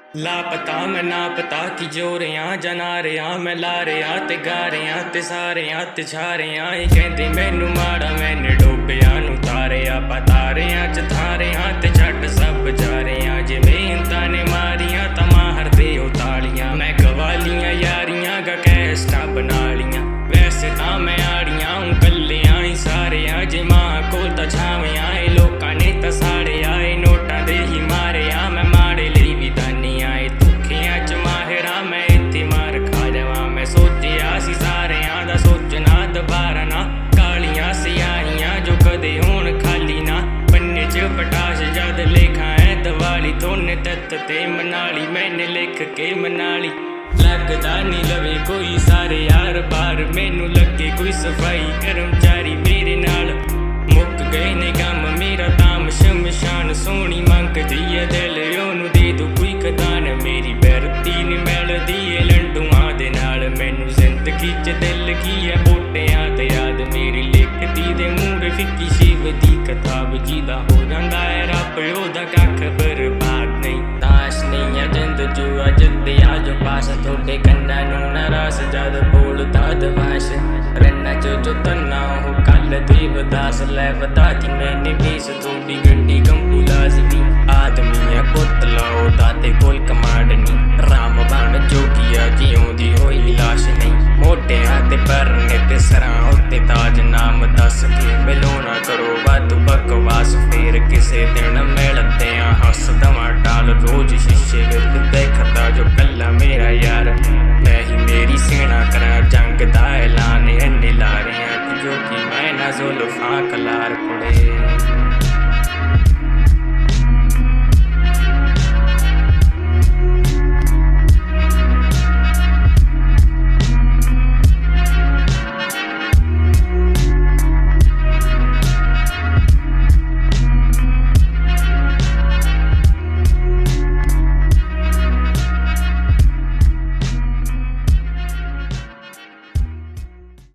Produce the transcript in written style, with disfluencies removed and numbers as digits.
लापता मैं ना पता कि जो रहा जना रहा मैं ला रहा ते गा रहा ते सारियां ते छा रहा ये कहते मैनू माड़ा मैंने डोबिया नू तारिया पता रहा च थारियां ते छट सब जा रहा जे मेहनतां ने मारियां तां मार दे तालियां मैं गवालियां यारियां गा कैस्टां बना लियां वैसे तां मैं आड़ियां हूं कल्लियां ही सारियां जे मां कोल तां छावियां ए लोकां ने तां साड़िया ए नोटां दे ही मारिया मैं माड़े लई भी दानियां ए धुखियां च माहिरा मैं इत्थे मार खा जावां मैं सोचिया सी सारियां दा सोचना दुबारा ना कालियां सियाहियां जो कदे होण खाली ना पन्ने च पटाश जद लेखा है दिवाली तोने तत्त ते मनाली मैंने लिख के मनाली लगदा नहीं लवे कोई सारे यार बार मैनू लगे कोई सफाई कर्मचारी मेरे नाल मुक गए ने गम मेरा ताम शमशान सोहनी मंगदी है दिल ओनू दे दो कोई कदान मेरी बैरती ने मिलदी है लंडूआं दे नाल मैनू जिंदगी च दिल की है बूटियां ते याद मेरी लिखती दे मूड़ फिक्की शिव दी किताब जीदा हो जांदा है रब ओदा कख बर्बाद नहीं ताश नहीं है जिंद जुआ जिद्दिया जो पास थोड़े कन्ना नू नारास जद बोलदा दवाश रन्ना जो तन्ना हो कल दी बदास लै बदाती मैंने बीस थोड़ी गड्डी कंपू लाजमी आदमी है पुत लाओ दाते कोई कमांड नहीं राम बन जोगिया जिउंदी होई लाश नहीं मोटे हाथ परने ते सरां उत्ते ताज नाम दस के मिलोना करो वाद बकवास फेर किसे दिन मिलते आ हंस दवा टाल रोज शीशे विच देखता जो कल्ला मेरा यार मैं ही मेरी सेना करा जंग दा ऐलान इन्ने ला रहे हैं जो कि मैं ना जुल्फां कलार कुड़े।